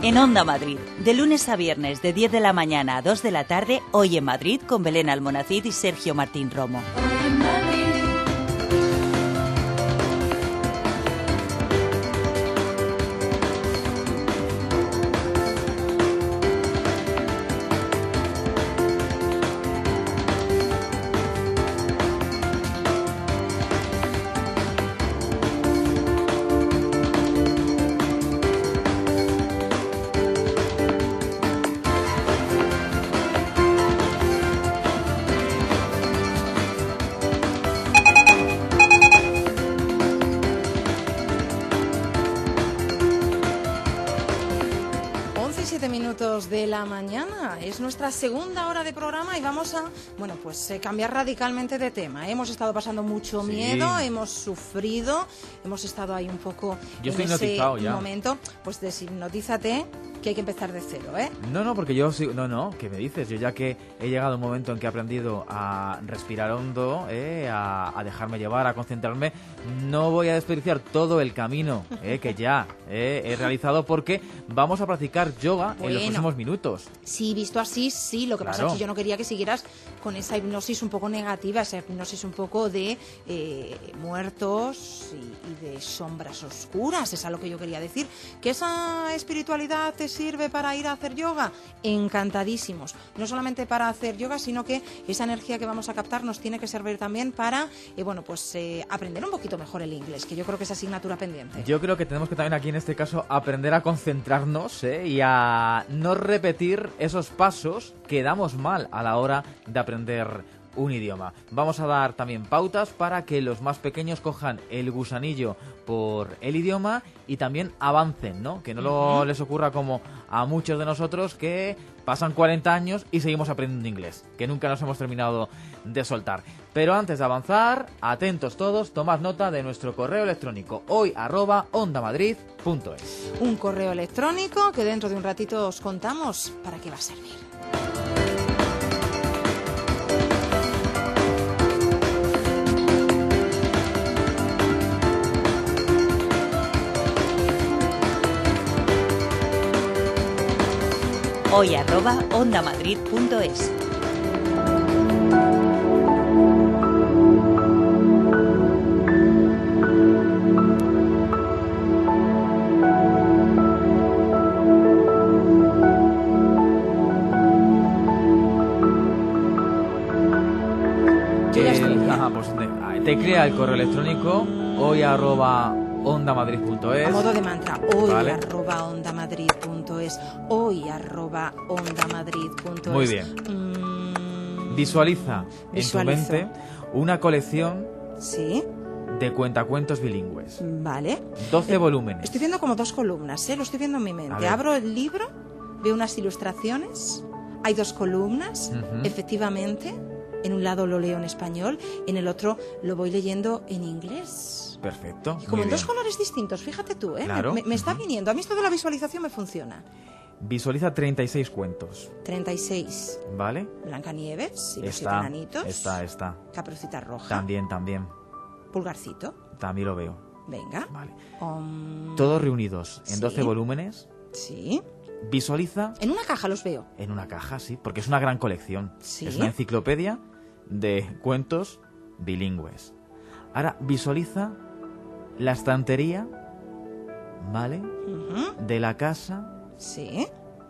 En Onda Madrid, de lunes a viernes de 10 de la mañana a 2 de la tarde, Hoy en Madrid con Belén Almonacid y Sergio Martín Romo. De la mañana, es nuestra segunda hora de programa y vamos a, bueno, pues cambiar radicalmente de tema. Hemos estado pasando mucho miedo, hemos sufrido, hemos estado ahí un poco yo estoy en ese ya. momento, pues deshipnotízate, que hay que empezar de cero, ¿eh? No, porque yo sí, ¿qué me dices? Yo ya que he llegado a un momento en que he aprendido a respirar hondo, a dejarme llevar, a concentrarme, no voy a desperdiciar todo el camino que ya he realizado, porque vamos a practicar yoga en los próximos minutos. Sí, visto así, sí. Lo que pasa es que yo no quería que siguieras con esa hipnosis un poco negativa, esa hipnosis un poco de muertos y de sombras oscuras. Es a lo que yo quería decir. ¿Que esa espiritualidad te sirve para ir a hacer yoga? Encantadísimos. No solamente para hacer yoga, sino que esa energía que vamos a captar nos tiene que servir también para, aprender un poquito mejor el inglés, que yo creo que es asignatura pendiente. Yo creo que tenemos que también aquí en este caso aprender a concentrarnos y a no repetir esos pasos que damos mal a la hora de aprender un idioma. Vamos a dar también pautas para que los más pequeños cojan el gusanillo por el idioma y también avancen, ¿no? Que no les ocurra como a muchos de nosotros, que pasan 40 años y seguimos aprendiendo inglés, que nunca nos hemos terminado de soltar. Pero antes de avanzar, atentos todos, tomad nota de nuestro correo electrónico hoy@ondamadrid.es. Un correo electrónico que dentro de un ratito os contamos para qué va a servir. Hoy@ondamadrid.es. Te crea el correo electrónico hoy@ondamadrid.es. A modo de mantra, hoy@ondamadrid.es. Hoy@ondamadrid.es. Muy bien. Visualiza en tu mente una colección de cuentacuentos bilingües. Vale. 12 volúmenes. Estoy viendo como dos columnas, lo estoy viendo en mi mente. Abro el libro, veo unas ilustraciones, hay dos columnas, efectivamente. En un lado lo leo en español, en el otro lo voy leyendo en inglés. Perfecto. Y como en dos colores distintos, fíjate tú, ¿eh? Claro. Me está viniendo. A mí esto de la visualización me funciona. Visualiza 36 cuentos. 36. ¿Vale? Blancanieves y los 7 enanitos. Está. Caperucita Roja. También. Pulgarcito. También lo veo. Venga. Vale. Todos reunidos en 12 volúmenes. Sí. Visualiza... En una caja los veo. En una caja, sí, porque es una gran colección. Sí. Es una enciclopedia de cuentos bilingües. Ahora visualiza la estantería, ¿vale? De la casa. Sí.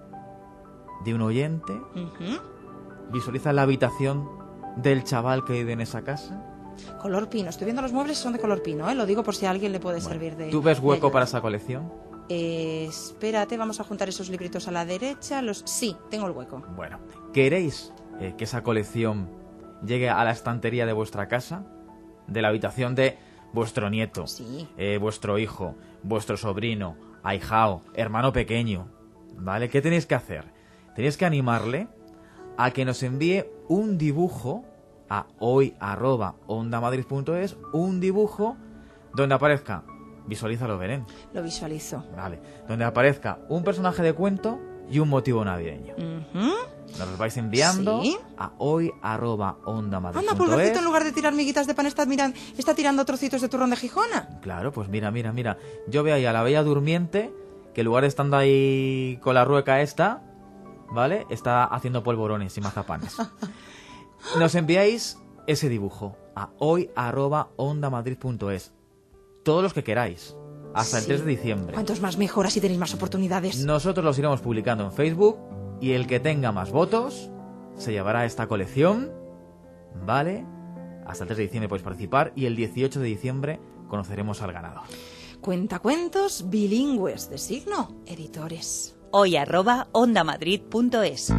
De un oyente. Visualiza la habitación del chaval que vive en esa casa. Color pino. Estoy viendo los muebles, son de color pino, ¿eh? Lo digo por si a alguien le puede servir de... ¿Tú ves hueco para esa colección? Espérate, vamos a juntar esos libritos a la derecha. Sí, tengo el hueco. Bueno, ¿queréis que esa colección llegue a la estantería de vuestra casa? De la habitación de vuestro nieto, vuestro hijo, vuestro sobrino, ahijao, hermano pequeño, ¿vale? ¿Qué tenéis que hacer? Tenéis que animarle a que nos envíe un dibujo a hoy@ondamadrid.es, un dibujo donde aparezca... Visualízalo, Belén. Lo visualizo. Vale. Donde aparezca un personaje de cuento y un motivo navideño. Nos los vais enviando a hoy@ondamadrid.es. Anda, Pulgarcito, en lugar de tirar miguitas de pan, está tirando trocitos de turrón de Gijona. Claro, pues mira. Yo veo ahí a la Bella Durmiente que en lugar de estando ahí con la rueca esta, ¿vale? Está haciendo polvorones y mazapanes. Nos enviáis ese dibujo a hoy@ondamadrid.es. Todos los que queráis. Hasta el 3 de diciembre. Cuantos más mejor, así tenéis más oportunidades. Nosotros los iremos publicando en Facebook y el que tenga más votos se llevará esta colección, ¿vale? Hasta el 3 de diciembre podéis participar y el 18 de diciembre conoceremos al ganador. Cuentacuentos bilingües de Signo Editores. hoy@ondamadrid.es.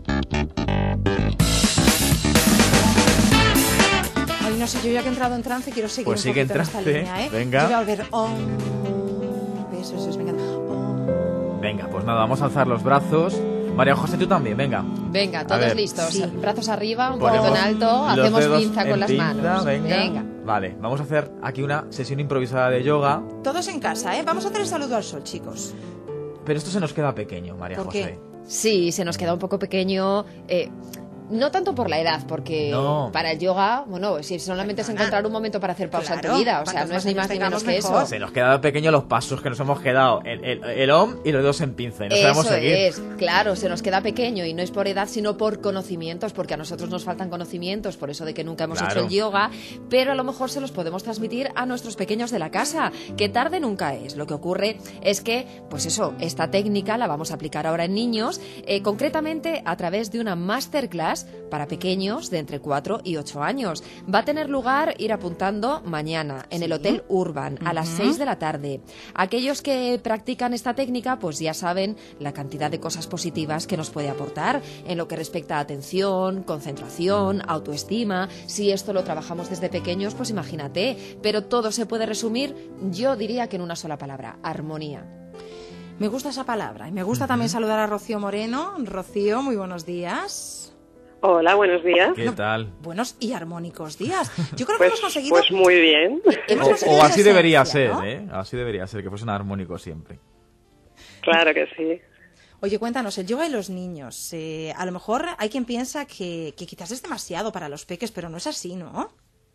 Ay, no sé, yo ya que he entrado en trance quiero seguir Pues un sigue poquito en esta trance, línea, ¿eh? venga. Yo voy a volver. Eso es, venga. Venga, pues nada, vamos a alzar los brazos. María José, tú también, venga. Venga, A todos ver. listos. Sí. Brazos arriba, un Ponemos poquito en alto, los hacemos dedos pinza con en las pinza, manos. Venga. Vale, vamos a hacer aquí una sesión improvisada de yoga. Todos en casa, ¿eh? Vamos a hacer el saludo al sol, chicos. Pero esto se nos queda pequeño, María ¿Por José. qué? Sí, se nos queda un poco pequeño. No tanto por la edad, porque No. para el yoga, bueno, si solamente es encontrar un momento para hacer pausa en Claro, tu vida, o sea, cuantos no es más ni más ni años menos que tengamos, mejor. eso. Se nos queda pequeño los pasos que nos hemos quedado. El om y los dedos en pinza. Y no sabemos Eso seguir. es, claro, se nos queda pequeño y no es por edad, sino por conocimientos, porque a nosotros nos faltan conocimientos, por eso de que nunca hemos Claro. hecho el yoga, pero a lo mejor se los podemos transmitir a nuestros pequeños de la casa, que tarde nunca es. Lo que ocurre es que, pues eso, esta técnica la vamos a aplicar ahora en niños, concretamente a través de una masterclass para pequeños de entre 4 y 8 años. Va a tener lugar, ir apuntando, mañana en el Hotel Urban a las 6 de la tarde. Aquellos que practican esta técnica pues ya saben la cantidad de cosas positivas que nos puede aportar en lo que respecta a atención, concentración, autoestima. Si esto lo trabajamos desde pequeños, pues imagínate. Pero todo se puede resumir, yo diría que en una sola palabra: armonía. Me gusta esa palabra y me gusta también saludar a Rocío Moreno. Rocío, muy buenos días. Hola, buenos días. ¿Qué tal? Buenos y armónicos días. Yo creo que Pues, hemos conseguido... pues muy bien. hemos conseguido O esa así debería esencia, ser, ¿no? ¿eh? Así debería ser, que fuesen armónicos siempre. Claro que sí. Oye, cuéntanos, el yoga y los niños. A lo mejor hay quien piensa que quizás es demasiado para los peques, pero no es así, ¿no?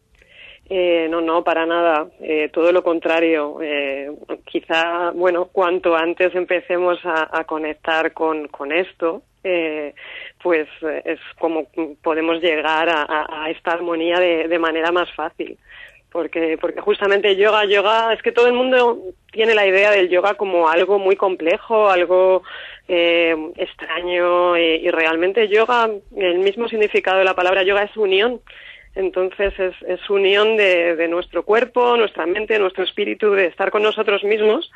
No, para nada. Todo lo contrario. Quizá, bueno, cuanto antes empecemos a conectar con esto, pues es como podemos llegar a esta armonía de manera más fácil. Porque justamente yoga, es que todo el mundo tiene la idea del yoga como algo muy complejo, algo extraño, y realmente yoga, el mismo significado de la palabra yoga es unión. Entonces es unión de nuestro cuerpo, nuestra mente, nuestro espíritu, de estar con nosotros mismos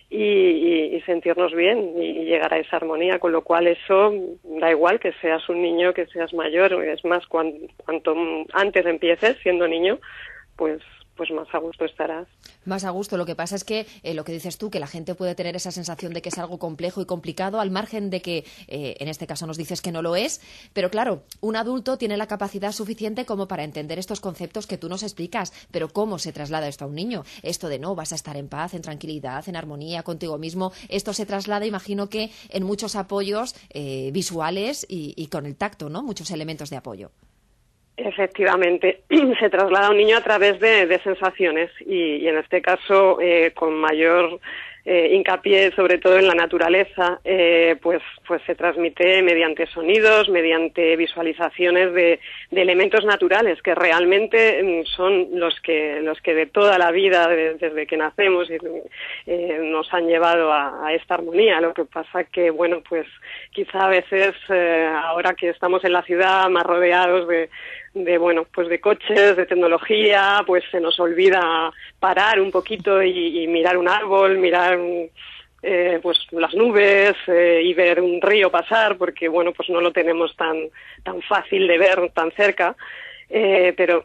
y sentirnos bien y llegar a esa armonía, con lo cual eso da igual que seas un niño, que seas mayor. Es más, cuanto antes empieces siendo niño, pues más a gusto estarás. Más a gusto. Lo que pasa es que lo que dices tú, que la gente puede tener esa sensación de que es algo complejo y complicado, al margen de que en este caso nos dices que no lo es, pero claro, un adulto tiene la capacidad suficiente como para entender estos conceptos que tú nos explicas, pero ¿cómo se traslada esto a un niño? Esto de no, vas a estar en paz, en tranquilidad, en armonía contigo mismo, esto se traslada, imagino que en muchos apoyos visuales y con el tacto, ¿no? Muchos elementos de apoyo. Efectivamente, se traslada a un niño a través de sensaciones y en este caso con mayor hincapié sobre todo en la naturaleza, pues se transmite mediante sonidos, mediante visualizaciones de elementos naturales que realmente son los que de toda la vida, desde que nacemos, nos han llevado a esta armonía. Lo que pasa que, bueno, pues quizá a veces ahora que estamos en la ciudad más rodeados de coches, de tecnología, pues se nos olvida parar un poquito y mirar un árbol, mirar pues las nubes y ver un río pasar, porque bueno, pues no lo tenemos tan fácil de ver tan cerca, pero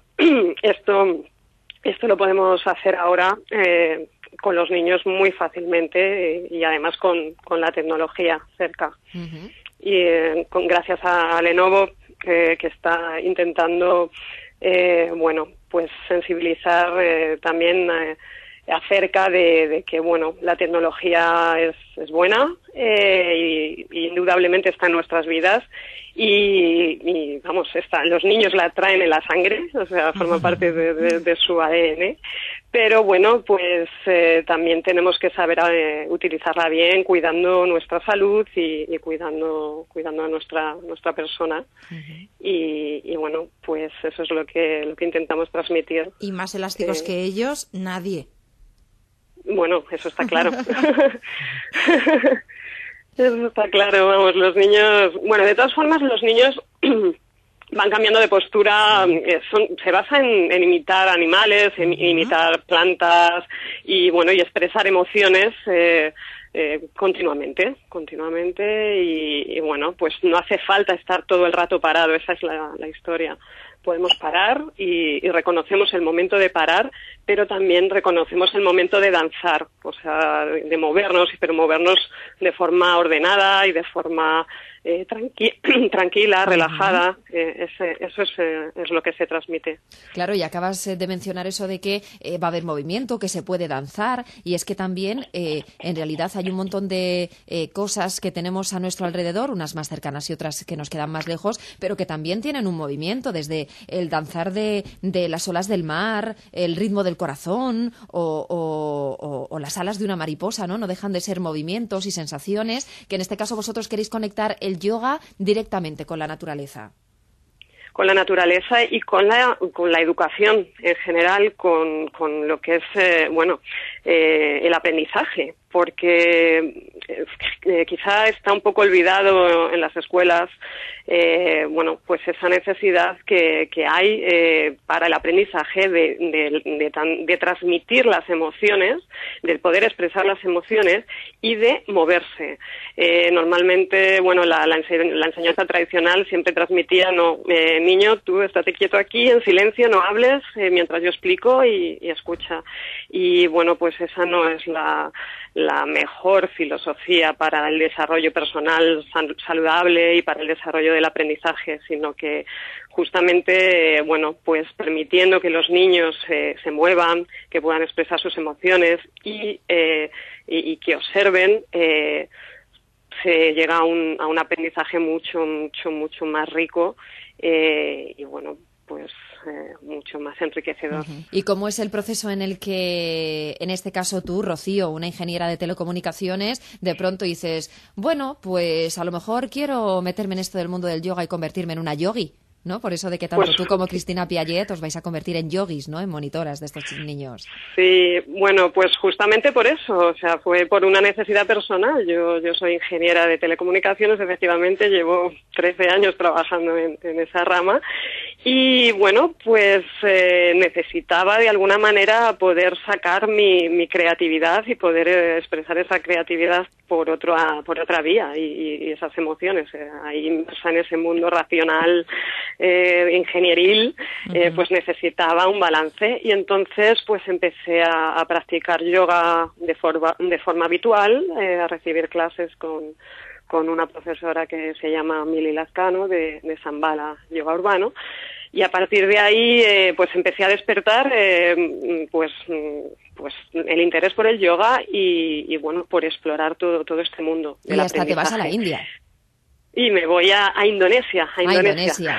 esto lo podemos hacer ahora con los niños muy fácilmente y además con la tecnología cerca. Uh-huh. Y gracias a Lenovo, que está intentando pues sensibilizar también acerca de que bueno, la tecnología es buena y indudablemente está en nuestras vidas y vamos, los niños la traen en la sangre, o sea, forma parte de su ADN, pero bueno, pues también tenemos que saber utilizarla bien, cuidando nuestra salud y cuidando a nuestra persona. Y bueno, pues eso es lo que intentamos transmitir. Y más elásticos que ellos, nadie. Bueno, eso está claro. Eso está claro, vamos, los niños... Bueno, de todas formas, los niños van cambiando de postura, se basa en imitar animales, en imitar plantas y, bueno, y expresar emociones continuamente y, bueno, pues no hace falta estar todo el rato parado, esa es la historia. Podemos parar y reconocemos el momento de parar, pero también reconocemos el momento de danzar, o sea, de movernos, pero movernos de forma ordenada y de forma tranquila, relajada. Eso es lo que se transmite. Claro, y acabas de mencionar eso de que va a haber movimiento, que se puede danzar, y es que también en realidad hay un montón de cosas que tenemos a nuestro alrededor, unas más cercanas y otras que nos quedan más lejos, pero que también tienen un movimiento, desde el danzar de las olas del mar, el ritmo del corazón o las alas de una mariposa, ¿no? No dejan de ser movimientos y sensaciones que en este caso vosotros queréis conectar el yoga directamente con la naturaleza. Con la naturaleza y con la educación en general, con lo que es el aprendizaje, porque quizá está un poco olvidado en las escuelas pues esa necesidad que hay para el aprendizaje de transmitir las emociones, de poder expresar las emociones y de moverse. Normalmente, la enseñanza tradicional siempre transmitía, niño, tú estate quieto aquí, en silencio, no hables, mientras yo explico y escucha. Y bueno, pues esa no es la mejor filosofía para el desarrollo personal saludable y para el desarrollo del aprendizaje, sino que justamente, pues permitiendo que los niños se muevan, que puedan expresar sus emociones y que observen, se llega a un aprendizaje mucho más rico y pues mucho más enriquecedor. ¿Y cómo es el proceso en el que, en este caso tú, Rocío, una ingeniera de telecomunicaciones, de pronto dices, bueno, pues a lo mejor quiero meterme en esto del mundo del yoga y convertirme en una yogi, ¿no? Por eso de que tanto tú como Cristina Piaget os vais a convertir en yogis, ¿no? En monitoras de estos niños. Sí, pues justamente por eso, o sea, fue por una necesidad personal. Yo soy ingeniera de telecomunicaciones, efectivamente, llevo 13 años trabajando en esa rama y, pues necesitaba de alguna manera poder sacar mi creatividad y poder expresar esa creatividad por otra vía y esas emociones. Ahí inmersa en ese mundo racional, ingenieril, pues necesitaba un balance y entonces pues empecé a practicar yoga de forma habitual, a recibir clases con una profesora que se llama Mili Lazcano de Shambhala Yoga Urbano. Y a partir de ahí, pues empecé a despertar, pues el interés por el yoga y por explorar todo este mundo. Y hasta te vas a la India. Y me voy a Indonesia. A Indonesia.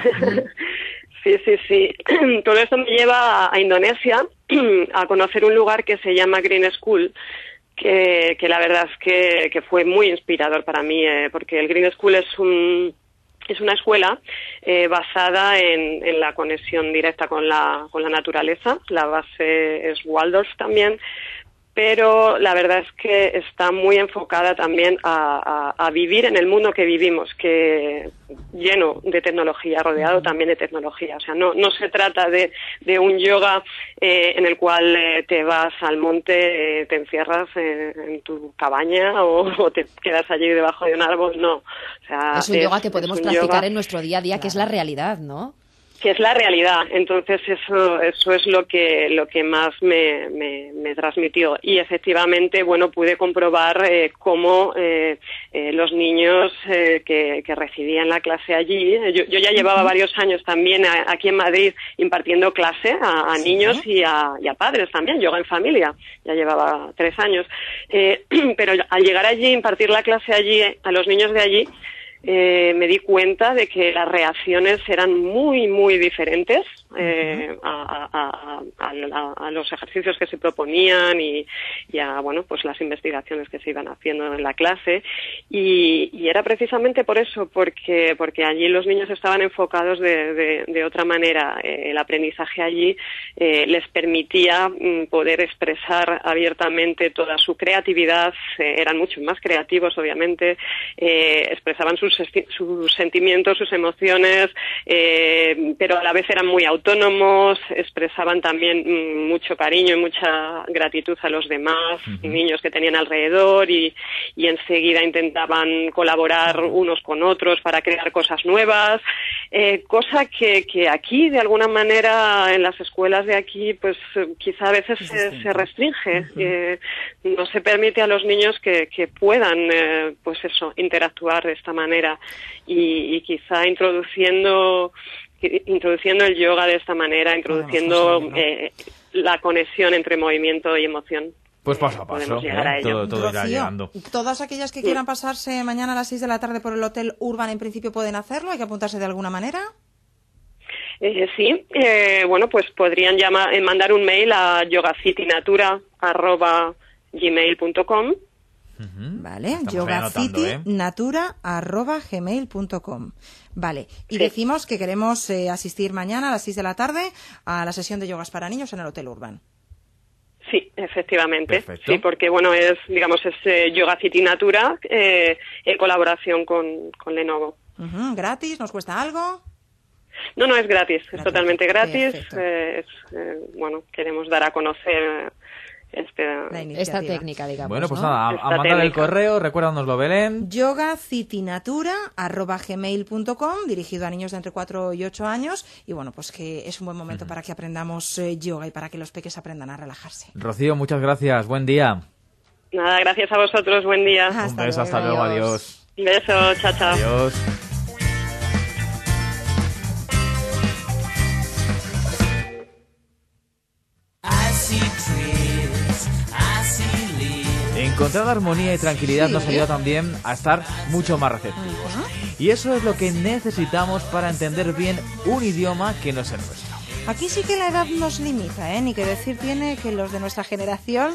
Sí. Todo esto me lleva a Indonesia, a conocer un lugar que se llama Green School, que la verdad es que fue muy inspirador para mí, porque el Green School es una escuela basada en la conexión directa con la naturaleza. La base es Waldorf también, pero la verdad es que está muy enfocada también a vivir en el mundo que vivimos, que lleno de tecnología, rodeado también de tecnología. O sea, no se trata de un yoga en el cual te vas al monte, te encierras en tu cabaña o te quedas allí debajo de un árbol, no. O sea, es un yoga que podemos practicar en nuestro día a día, que es la realidad, ¿no? Que es la realidad. Entonces eso es lo que más me transmitió y efectivamente pude comprobar cómo los niños que recibían la clase allí, yo ya llevaba varios años también aquí en Madrid impartiendo clase a niños y a padres también, yoga en familia, ya llevaba 3 años, pero al llegar allí, impartir la clase allí a los niños de allí, me di cuenta de que las reacciones eran muy, muy diferentes a los ejercicios que se proponían y a, bueno, pues las investigaciones que se iban haciendo en la clase. Y era precisamente por eso, porque allí los niños estaban enfocados de otra manera. El aprendizaje allí les permitía poder expresar abiertamente toda su creatividad, eran mucho más creativos, obviamente, expresaban sus sentimientos, sus emociones, pero a la vez eran muy autónomos, expresaban también mucho cariño y mucha gratitud a los demás, niños que tenían alrededor, y enseguida intentaban colaborar unos con otros para crear cosas nuevas, cosa que aquí, de alguna manera, en las escuelas de aquí, pues quizá a veces se restringe. No se permite a los niños que puedan, pues eso, interactuar de esta manera, y quizá introduciendo el yoga de esta manera, introduciendo la conexión entre movimiento y emoción. Pues paso a paso, todo irá llegando. Todas aquellas que quieran pasarse mañana a las 6 de la tarde por el Hotel Urban, en principio pueden hacerlo, ¿hay que apuntarse de alguna manera? Sí, bueno, pues podrían mandar un mail a yogacitinatura@gmail.com. Vale, yogacitinatura@gmail.com. Vale, y decimos que queremos asistir mañana a las 6 de la tarde a la sesión de yogas para niños en el Hotel Urban. Sí, efectivamente. Perfecto. Sí, porque bueno, es Yoga City Natura en colaboración con Lenovo. ¿Gratis? ¿Nos cuesta algo? No, es gratis, es totalmente gratis. Perfecto. Queremos dar a conocer esta técnica, digamos. Bueno, pues ¿no? nada, a mandar el correo, recuérdanoslo, Belén. yogacitinatura@gmail.com, dirigido a niños de entre 4 y 8 años. Y bueno, pues que es un buen momento para que aprendamos yoga y para que los peques aprendan a relajarse. Rocío, muchas gracias, buen día. Nada, gracias a vosotros, buen día. Un beso, hasta luego, adiós. Un beso, chao, chao. Adiós. Encontrar armonía y tranquilidad nos ayuda también a estar mucho más receptivos. Y eso es lo que necesitamos para entender bien un idioma que no es el nuestro. Aquí sí que la edad nos limita, ni que decir tiene que los de nuestra generación...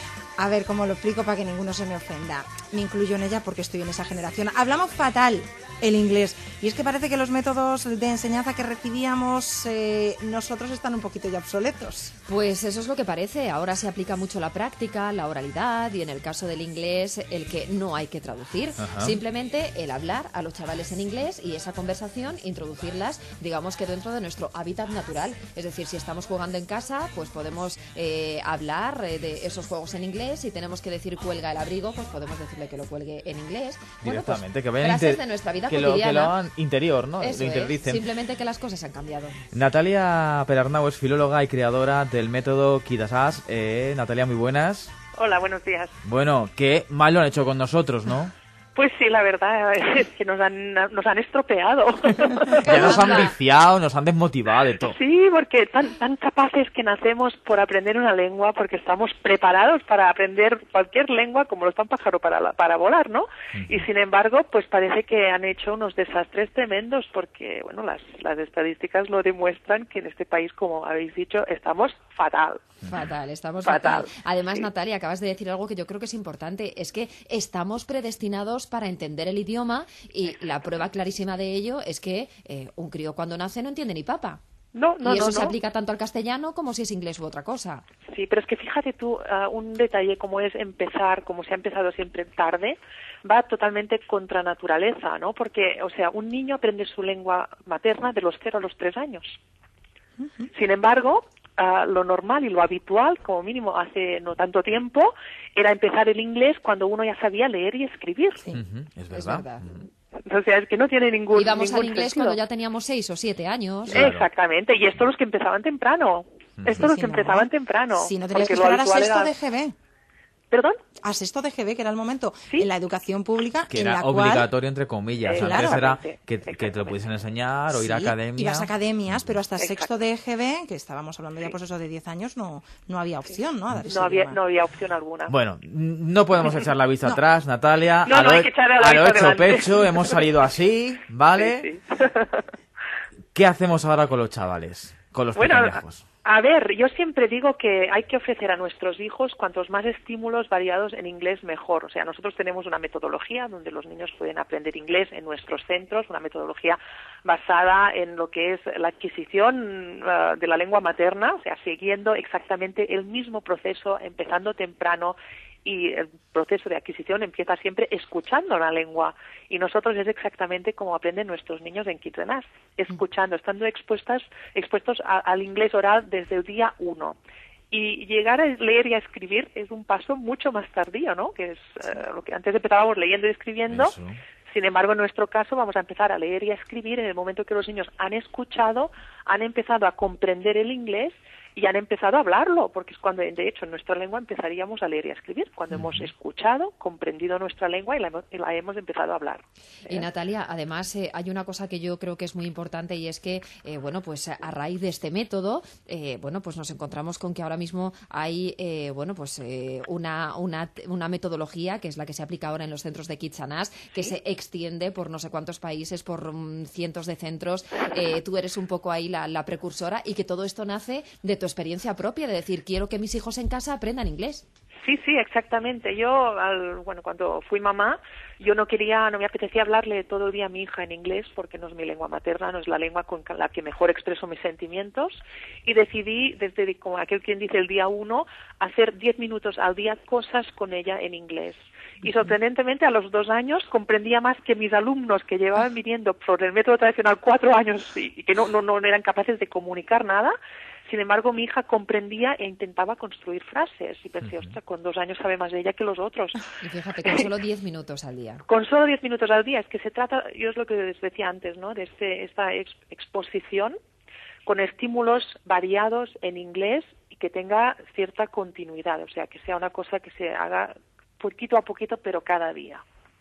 A ver, ¿cómo lo explico para que ninguno se me ofenda? Me incluyo en ella porque estoy en esa generación. Hablamos fatal el inglés. Y es que parece que los métodos de enseñanza que recibíamos nosotros están un poquito ya obsoletos. Pues eso es lo que parece. Ahora se aplica mucho la práctica, la oralidad y en el caso del inglés el que no hay que traducir. Simplemente el hablar a los chavales en inglés y esa conversación introducirlas, digamos que dentro de nuestro hábitat natural. Es decir, si estamos jugando en casa, pues podemos hablar de esos juegos en inglés. Si tenemos que decir cuelga el abrigo, pues podemos decirle que lo cuelgue en inglés. Directamente, pues, que vayan frases de nuestra vida que cotidiana. Lo hagan interior, ¿no? Eso lo interioricen. Simplemente que las cosas han cambiado. Natalia Perarnau es filóloga y creadora del método Kidasás. Natalia, muy buenas. Hola, buenos días. Bueno, qué mal lo han hecho con nosotros, ¿no? Pues sí, la verdad es que nos han estropeado. Ya nos han viciado, nos han desmotivado de todo. Sí, porque tan capaces que nacemos por aprender una lengua, porque estamos preparados para aprender cualquier lengua, como lo está un pájaro para volar, ¿no? Y sin embargo, pues parece que han hecho unos desastres tremendos, porque, bueno, las estadísticas lo demuestran que en este país, como habéis dicho, estamos fatal. Estamos fatal. Además, sí. Natalia, acabas de decir algo que yo creo que es importante, es que estamos predestinados para entender el idioma y la prueba clarísima de ello es que un crío cuando nace no entiende ni papa. Y eso se aplica tanto al castellano como si es inglés u otra cosa. Sí, pero es que fíjate tú, un detalle como es empezar, como se ha empezado siempre tarde, va totalmente contra naturaleza, ¿no? Porque, o sea, un niño aprende su lengua materna de los 0 a los 3 años. Sin embargo, lo normal y lo habitual, como mínimo hace no tanto tiempo, era empezar el inglés cuando uno ya sabía leer y escribir. Sí, es verdad. O sea, es que no tiene ningún Íbamos al inglés sentido. cuando ya teníamos 6 o 7 años. Claro. Exactamente, y estos los que empezaban temprano. Estos los que empezaban temprano. Si no tenías que esperar a sexto de GB. ¿Perdón? A sexto de GB, que era el momento en la educación pública que en era la cual... obligatorio, entre comillas. Antes era que te lo pudiesen enseñar o ir a academia. Ibas a academias, pero hasta sexto de GB, que estábamos hablando ya pues eso de 10 años, no había opción, ¿no? No había opción alguna. Bueno, no podemos echar la vista atrás, Natalia. No, hay que echarle la vista hecho adelante. pecho, hemos salido así, ¿vale? Sí. ¿Qué hacemos ahora con los chavales, con los pequeños? A ver, yo siempre digo que hay que ofrecer a nuestros hijos cuantos más estímulos variados en inglés mejor. O sea, nosotros tenemos una metodología donde los niños pueden aprender inglés en nuestros centros, una metodología basada en lo que es la adquisición de la lengua materna, o sea, siguiendo exactamente el mismo proceso, empezando temprano. Y el proceso de adquisición empieza siempre escuchando la lengua. Y nosotros es exactamente como aprenden nuestros niños en Kids and Us, escuchando, estando expuestos al inglés oral desde el día 1. Y llegar a leer y a escribir es un paso mucho más tardío, ¿no? Que es lo que antes empezábamos leyendo y escribiendo. Eso. Sin embargo, en nuestro caso vamos a empezar a leer y a escribir en el momento que los niños han escuchado, han empezado a comprender el inglés y han empezado a hablarlo, porque es cuando, de hecho, en nuestra lengua empezaríamos a leer y a escribir, cuando hemos escuchado, comprendido nuestra lengua y la hemos empezado a hablar. Y Natalia, además hay una cosa que yo creo que es muy importante y es que, bueno, pues a raíz de este método, bueno, pues nos encontramos con que ahora mismo hay, bueno, pues una metodología que es la que se aplica ahora en los centros de Kids and Us, que se extiende por no sé cuántos países, por cientos de centros. Tú eres un poco ahí la precursora y que todo esto nace de tu experiencia propia, de decir, quiero que mis hijos en casa aprendan inglés. Sí, exactamente. Yo, cuando fui mamá, yo no me apetecía hablarle todo el día a mi hija en inglés porque no es mi lengua materna, no es la lengua con la que mejor expreso mis sentimientos, y decidí, desde como aquel quien dice el día 1, hacer 10 minutos al día cosas con ella en inglés. Y sorprendentemente a los 2 años comprendía más que mis alumnos que llevaban viniendo por el método tradicional 4 años y que no eran capaces de comunicar nada. Sin embargo, mi hija comprendía e intentaba construir frases. Y pensé, ostras, con 2 años sabe más de ella que los otros. Y fíjate, con solo 10 minutos al día. Con solo 10 minutos al día. Es que se trata, yo es lo que les decía antes, ¿no? De esta exposición con estímulos variados en inglés y que tenga cierta continuidad. O sea, que sea una cosa que se haga poquito a poquito, pero cada día.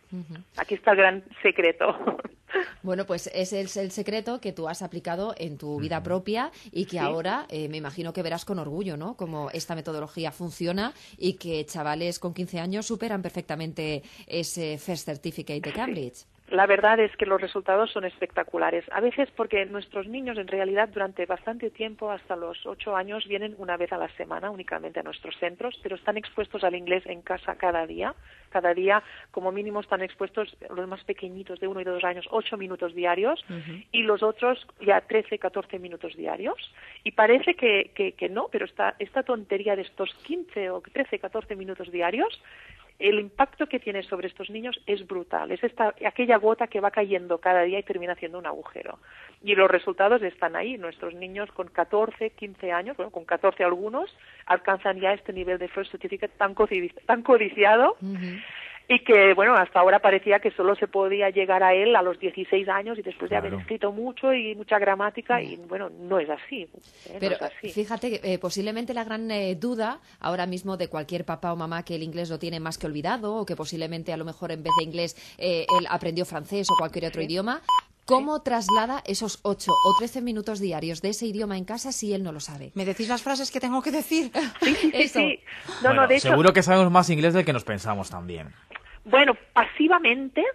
Aquí está el gran secreto. Bueno, pues ese es el secreto que tú has aplicado en tu vida propia y que ahora me imagino que verás con orgullo, ¿no? Cómo esta metodología funciona y que chavales con 15 años superan perfectamente ese First Certificate de Cambridge. La verdad es que los resultados son espectaculares. A veces porque nuestros niños en realidad durante bastante tiempo, hasta los 8 años, vienen una vez a la semana únicamente a nuestros centros, pero están expuestos al inglés en casa cada día. Cada día, como mínimo, están expuestos los más pequeñitos de 1 y 2 años, 8 minutos diarios, y los otros ya 13, 14 minutos diarios. Y parece que no, pero esta tontería de estos 15 o 13, 14 minutos diarios, el impacto que tiene sobre estos niños es brutal. Es aquella gota que va cayendo cada día y termina haciendo un agujero. Y los resultados están ahí. Nuestros niños con 14, 15 años, bueno, con 14 algunos, alcanzan ya este nivel de First Certificate tan codiciado. Y que, bueno, hasta ahora parecía que solo se podía llegar a él a los 16 años y después de haber escrito mucho y mucha gramática, y bueno, no es así. Pero no es así. fíjate, posiblemente la gran duda ahora mismo de cualquier papá o mamá que el inglés lo tiene más que olvidado, o que posiblemente a lo mejor en vez de inglés él aprendió francés o cualquier otro idioma, ¿cómo traslada esos 8 o 13 minutos diarios de ese idioma en casa si él no lo sabe? ¿Me decís las frases que tengo que decir? Sí. Bueno, de hecho, seguro que sabemos más inglés del que nos pensamos también. Bueno, pasivamente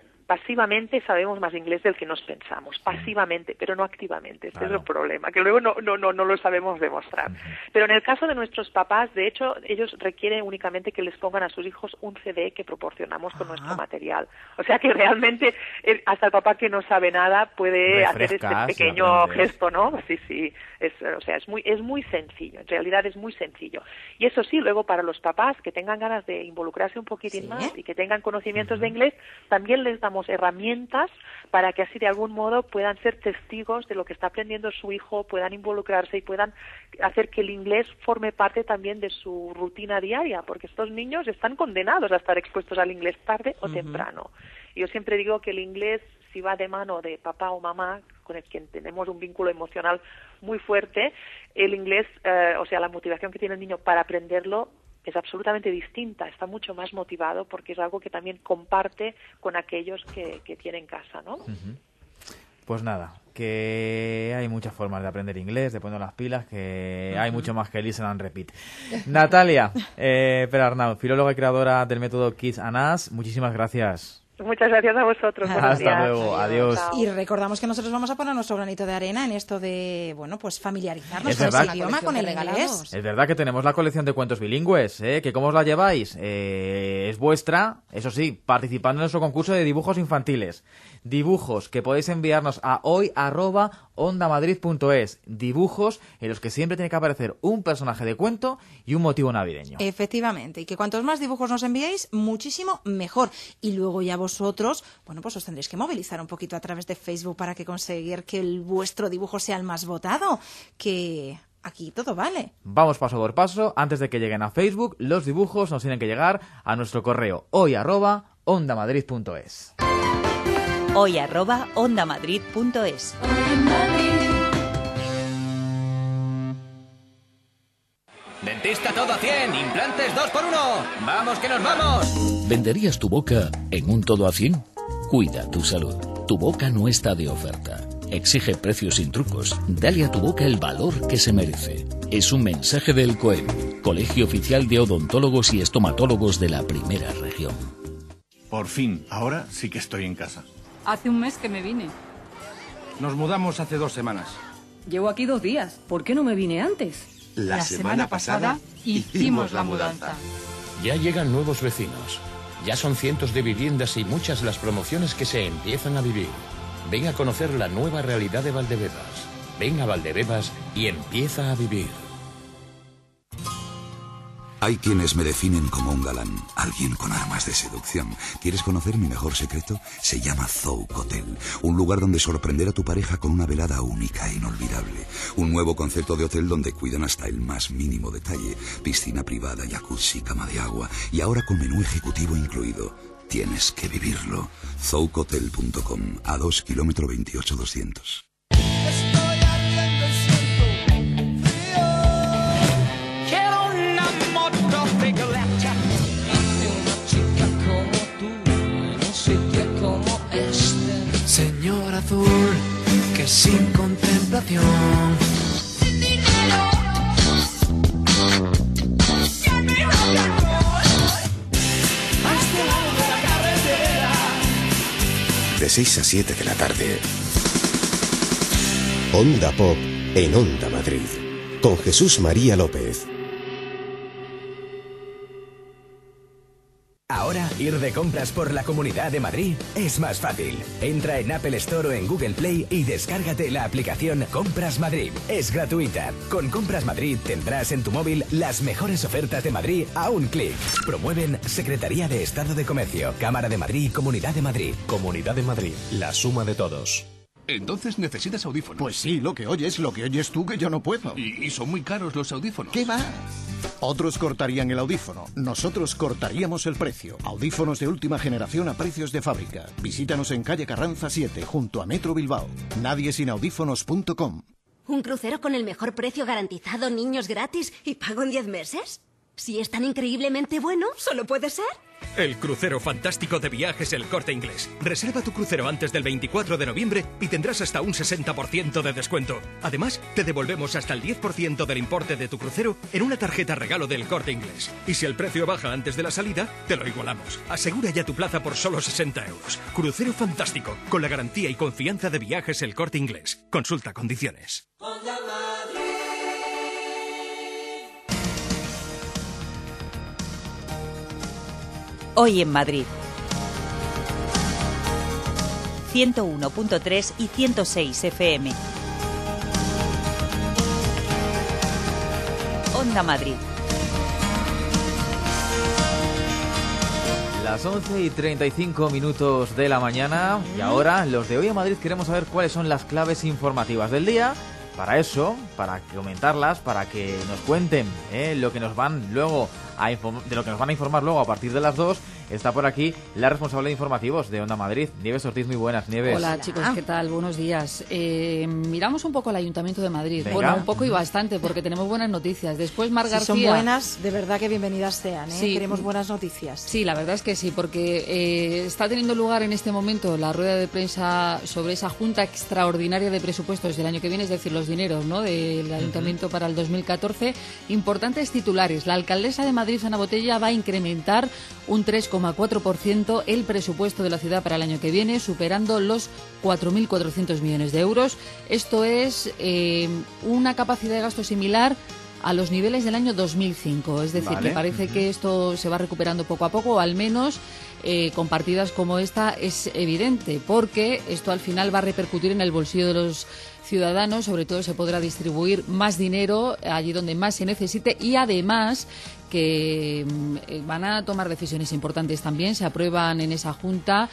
sabemos más inglés del que nos pensamos, pasivamente, pero no activamente. Este es el problema, que luego no lo sabemos demostrar. Pero en el caso de nuestros papás, de hecho, ellos requieren únicamente que les pongan a sus hijos un CD que proporcionamos con nuestro material. O sea que realmente hasta el papá que no sabe nada puede hacer este pequeño gesto, ¿no? Sí. Es muy sencillo, en realidad es muy sencillo. Y eso sí, luego para los papás que tengan ganas de involucrarse un poquitín más y que tengan conocimientos de inglés, también les damos herramientas para que así de algún modo puedan ser testigos de lo que está aprendiendo su hijo, puedan involucrarse y puedan hacer que el inglés forme parte también de su rutina diaria, porque estos niños están condenados a estar expuestos al inglés tarde o temprano. Y yo siempre digo que el inglés, si va de mano de papá o mamá, con el quien tenemos un vínculo emocional muy fuerte, el inglés, la motivación que tiene el niño para aprenderlo es absolutamente distinta, está mucho más motivado porque es algo que también comparte con aquellos que tienen casa, ¿no? Pues nada, que hay muchas formas de aprender inglés, de poner las pilas, que hay mucho más que listen and repeat. Natalia Perarnau, filóloga y creadora del método Kids and Us, muchísimas gracias. Muchas gracias a vosotros. Hasta luego, adiós. Y recordamos que nosotros vamos a poner nuestro granito de arena en esto de, bueno, pues familiarizarnos con el idioma, con el inglés. Es verdad que tenemos la colección de cuentos bilingües, que ¿cómo os la lleváis? Es vuestra, eso sí, participando en nuestro concurso de dibujos infantiles. Dibujos que podéis enviarnos a hoy@ondamadrid.es. Dibujos en los que siempre tiene que aparecer un personaje de cuento y un motivo navideño. Efectivamente, y que cuantos más dibujos nos enviéis, muchísimo mejor. Y luego ya vosotros, bueno, pues os tendréis que movilizar un poquito a través de Facebook para que conseguir que vuestro dibujo sea el más votado, que aquí todo vale. Vamos paso por paso. Antes de que lleguen a Facebook, los dibujos nos tienen que llegar a nuestro correo hoy@ondamadrid.es. hoy@ondamadrid.es. Dentista todo a 100, implantes 2x1. ¡Vamos que nos vamos! ¿Venderías tu boca en un todo a 100? Cuida tu salud. Tu boca no está de oferta. Exige precios sin trucos. Dale a tu boca el valor que se merece. Es un mensaje del COEM, Colegio Oficial de Odontólogos y Estomatólogos de la Primera Región. Por fin, ahora sí que estoy en casa. Hace un mes que me vine. Nos mudamos hace 2 semanas. Llevo aquí 2 días. ¿Por qué no me vine antes? La semana pasada hicimos la mudanza. Ya llegan nuevos vecinos. Ya son cientos de viviendas y muchas las promociones que se empiezan a vivir. Ven a conocer la nueva realidad de Valdebebas. Ven a Valdebebas y empieza a vivir. Hay quienes me definen como un galán, alguien con armas de seducción. ¿Quieres conocer mi mejor secreto? Se llama Zouk Hotel, un lugar donde sorprender a tu pareja con una velada única e inolvidable. Un nuevo concepto de hotel donde cuidan hasta el más mínimo detalle. Piscina privada, jacuzzi, cama de agua y ahora con menú ejecutivo incluido. Tienes que vivirlo. Zoukhotel.com, a 2 km 28-200. Señor azul, que sin contemplación de 6 a 7 de la tarde. Onda Pop en Onda Madrid, con Jesús María López. Ahora, ir de compras por la Comunidad de Madrid es más fácil. Entra en Apple Store o en Google Play y descárgate la aplicación Compras Madrid. Es gratuita. Con Compras Madrid tendrás en tu móvil las mejores ofertas de Madrid a un clic. Promueven Secretaría de Estado de Comercio, Cámara de Madrid y Comunidad de Madrid. Comunidad de Madrid, la suma de todos. Entonces necesitas audífonos. Pues sí, lo que oyes tú que yo no puedo. Y son muy caros los audífonos. ¿Qué va? Otros cortarían el audífono, nosotros cortaríamos el precio. Audífonos de última generación a precios de fábrica. Visítanos en calle Carranza 7, junto a Metro Bilbao. Nadiesinaudífonos.com. ¿Un crucero con el mejor precio garantizado, niños gratis y pago en 10 meses? Si es tan increíblemente bueno, solo puede ser. El crucero fantástico de Viajes El Corte Inglés. Reserva tu crucero antes del 24 de noviembre y tendrás hasta un 60% de descuento. Además, te devolvemos hasta el 10% del importe de tu crucero en una tarjeta regalo del Corte Inglés. Y si el precio baja antes de la salida, te lo igualamos. Asegura ya tu plaza por solo 60 euros. Crucero fantástico, con la garantía y confianza de Viajes El Corte Inglés. Consulta condiciones. Hoy en Madrid. 101.3 y 106 FM. Onda Madrid. Las 11:35 de la mañana y ahora los de Hoy en Madrid queremos saber cuáles son las claves informativas del día. Para eso, para comentarlas, para que nos cuenten lo que nos van luego de lo que nos van a informar luego a partir de las 2. Está por aquí la responsable de informativos de Onda Madrid, Nieves Ortiz. Muy buenas, Nieves. Hola chicos, ¿qué tal? Buenos días. Miramos un poco al Ayuntamiento de Madrid. Venga. Bueno, un poco y bastante, porque tenemos buenas noticias. Después Mar García... Si son buenas, de verdad que bienvenidas sean, ¿eh? Sí. Queremos buenas noticias. Sí, la verdad es que sí, porque está teniendo lugar en este momento la rueda de prensa sobre esa Junta Extraordinaria de Presupuestos del año que viene, es decir, los dineros, ¿no?, del Ayuntamiento para el 2014. Importantes titulares. La alcaldesa de Madrid, Ana Botella, va a incrementar un 3,4% el presupuesto de la ciudad para el año que viene, superando los 4.400 millones de euros. Esto es una capacidad de gasto similar a los niveles del año 2005. Es decir, Vale. que parece que esto se va recuperando poco a poco, o al menos con partidas como esta es evidente, porque esto al final va a repercutir en el bolsillo de los ciudadanos. Sobre todo se podrá distribuir más dinero allí donde más se necesite, y además que van a tomar decisiones importantes también. Se aprueban en esa Junta,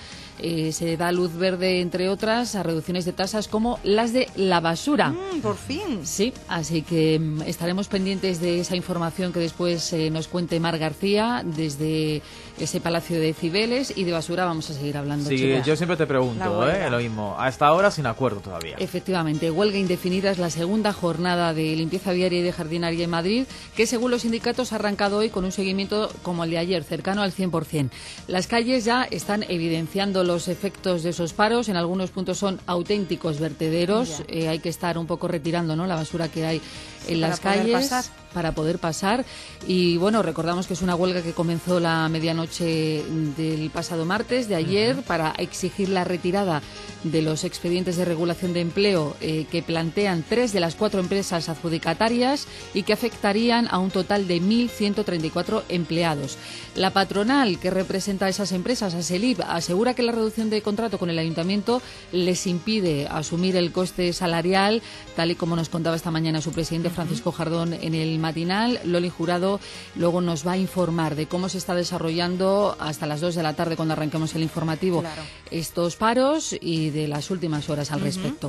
se da luz verde, entre otras, a reducciones de tasas como las de la basura. Por fin. Sí, así que estaremos pendientes de esa información que después nos cuente Mar García desde ese Palacio de Cibeles. Y de basura vamos a seguir hablando, Sí, chicos. yo siempre te pregunto, lo mismo. Hasta ahora sin acuerdo todavía. Efectivamente, huelga indefinida es la segunda jornada de limpieza viaria y de jardinaria en Madrid, que según los sindicatos ha arrancado hoy con un seguimiento como el de ayer, cercano al 100%. Las calles ya están evidenciando los efectos de esos paros. En algunos puntos son auténticos vertederos. Hay que estar un poco retirando, ¿no?, la basura que hay en las calles para poder pasar. Y bueno, recordamos que es una huelga que comenzó la medianoche del pasado martes, de ayer, para exigir la retirada de los expedientes de regulación de empleo que plantean 3 de las 4 empresas adjudicatarias y que afectarían a un total de 1.134 empleados. La patronal que representa a esas empresas, ASELIP, asegura que la reducción de contrato con el ayuntamiento les impide asumir el coste salarial, tal y como nos contaba esta mañana su presidente Francisco Jardón en el matinal. Loli Jurado luego nos va a informar de cómo se está desarrollando hasta las 2 de la tarde, cuando arranquemos el informativo, estos paros, y de las últimas horas al respecto.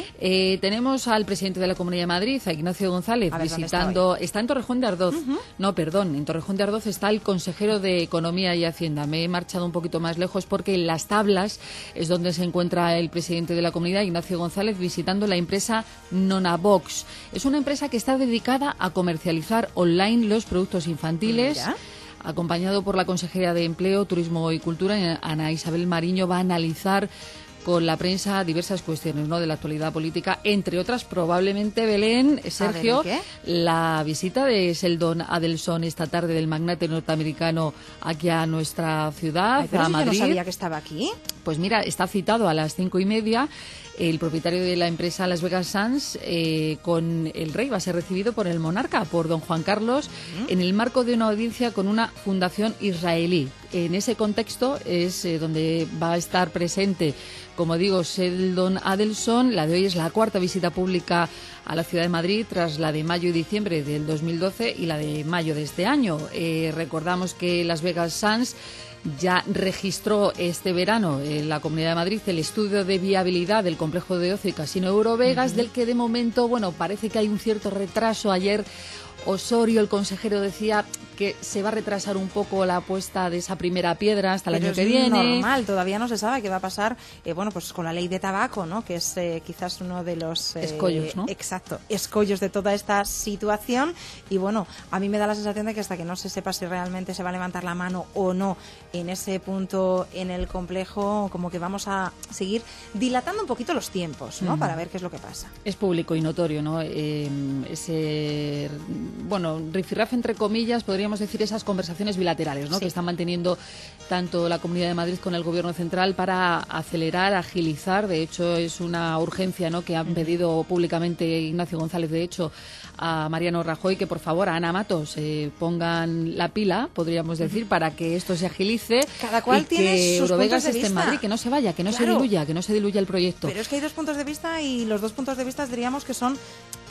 Tenemos al presidente de la Comunidad de Madrid, a Ignacio González, visitando... Está en Torrejón de Ardoz. No, perdón, en Torrejón de Ardoz está el consejero de Economía y Hacienda. Me he marchado un poquito más lejos porque en Las Tablas es donde se encuentra el presidente de la Comunidad, Ignacio González, visitando la empresa Nonabox. Es una empresa que está dedicada a comercializar online los productos infantiles. Acompañado por la Consejería de Empleo, Turismo y Cultura, Ana Isabel Mariño, va a analizar con la prensa diversas cuestiones, ¿no?, de la actualidad política, entre otras probablemente, Belén, Sergio, la visita de Sheldon Adelson esta tarde, del magnate norteamericano, aquí a nuestra ciudad, pero a Madrid. yo no sabía que estaba aquí. Pues mira, está citado a las 5:30. El propietario de la empresa Las Vegas Sands, con el rey, va a ser recibido por el monarca, por don Juan Carlos, en el marco de una audiencia con una fundación israelí. En ese contexto es donde va a estar presente, como digo, Sheldon Adelson. La de hoy es la 4ª visita pública a la ciudad de Madrid, tras la de mayo y diciembre del 2012 y la de mayo de este año. Recordamos que Las Vegas Sands ya registró este verano en la Comunidad de Madrid el estudio de viabilidad del complejo de ocio y casino Eurovegas, del que de momento, bueno, parece que hay un cierto retraso. Ayer Osorio, el consejero, decía que se va a retrasar un poco la puesta de esa primera piedra hasta el año que viene. Normal, todavía no se sabe qué va a pasar, bueno, pues con la ley de tabaco, ¿no?, que es quizás uno de los escollos, ¿no? Exacto, escollos de toda esta situación. Y bueno, a mí me da la sensación de que hasta que no se sepa si realmente se va a levantar la mano o no en ese punto en el complejo, como que vamos a seguir dilatando un poquito los tiempos, ¿no?, para ver qué es lo que pasa. Es público y notorio, ¿no?, ese, bueno, rifirrafe entre comillas, podríamos decir, esas conversaciones bilaterales, ¿no?, que están manteniendo tanto la Comunidad de Madrid con el Gobierno central para acelerar, agilizar. De hecho, es una urgencia, ¿no?, que han pedido públicamente Ignacio González, de hecho, a Mariano Rajoy, que por favor a Ana Matos pongan la pila, podríamos decir, para que esto se agilice. Cada cual y tiene que sus Eurovegas puntos de esté en vista. Madrid, que no se vaya, que no Claro. se diluya, que no se diluya el proyecto. Pero es que hay dos puntos de vista, y los dos puntos de vista diríamos que son